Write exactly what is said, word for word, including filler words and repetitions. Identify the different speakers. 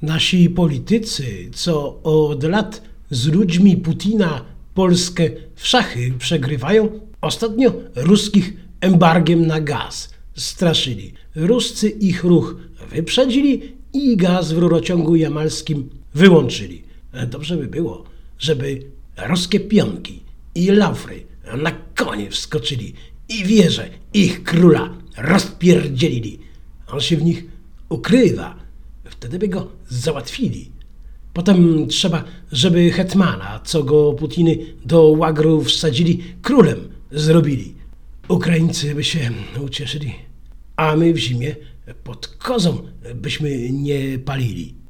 Speaker 1: Nasi politycy, co od lat z ludźmi Putina Polskę w szachy przegrywają, ostatnio ruskich embargiem na gaz straszyli. Ruscy ich ruch wyprzedzili i gaz w rurociągu jamalskim wyłączyli. Dobrze by było, żeby ruskie pionki i laufry na konie wskoczyli i wieże ich króla rozpierdzielili. On się w nich ukrywa, wtedy by go załatwili. Potem trzeba, żeby hetmana, co go Putiny do łagru wsadzili, królem zrobili. Ukraińcy by się ucieszyli, a my w zimie pod kozą byśmy nie palili.